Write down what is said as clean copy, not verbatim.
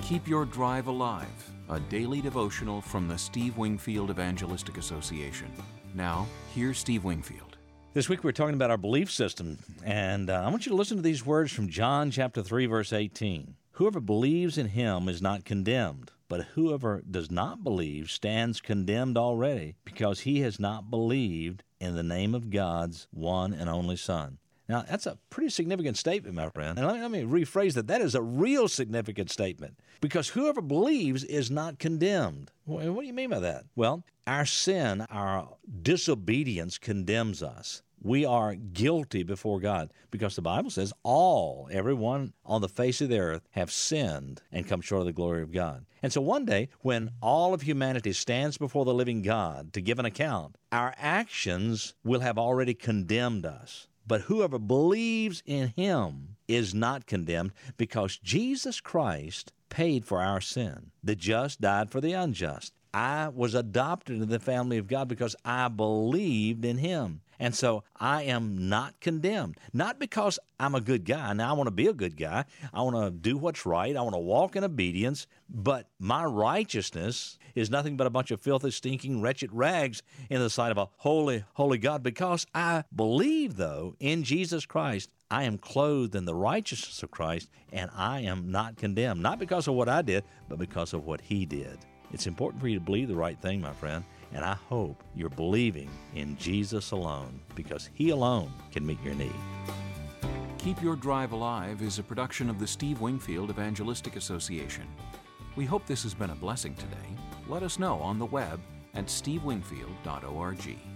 Keep Your Drive Alive, a daily devotional from the Steve Wingfield Evangelistic Association. Now, here's Steve Wingfield. This week we're talking about our belief system, and I want you to listen to these words from John chapter 3, verse 18. Whoever believes in him is not condemned, but whoever does not believe stands condemned already, because he has not believed in the name of God's one and only Son. Now, that's a pretty significant statement, my friend. And let me rephrase that. That is a real significant statement, because whoever believes is not condemned. What do you mean by that? Well, our sin, our disobedience condemns us. We are guilty before God, because the Bible says everyone on the face of the earth have sinned and come short of the glory of God. And so one day, when all of humanity stands before the living God to give an account, our actions will have already condemned us. But whoever believes in him is not condemned, because Jesus Christ paid for our sin. The just died for the unjust. I was adopted into the family of God because I believed in him. And so I am not condemned. Not because I'm a good guy. Now, I want to be a good guy. I want to do what's right. I want to walk in obedience. But my righteousness is nothing but a bunch of filthy, stinking, wretched rags in the sight of a holy, holy God. Because I believe, though, in Jesus Christ, I am clothed in the righteousness of Christ, and I am not condemned. Not because of what I did, but because of what he did. It's important for you to believe the right thing, my friend, and I hope you're believing in Jesus alone, because he alone can meet your need. Keep Your Drive Alive is a production of the Steve Wingfield Evangelistic Association. We hope this has been a blessing today. Let us know on the web at stevewingfield.org.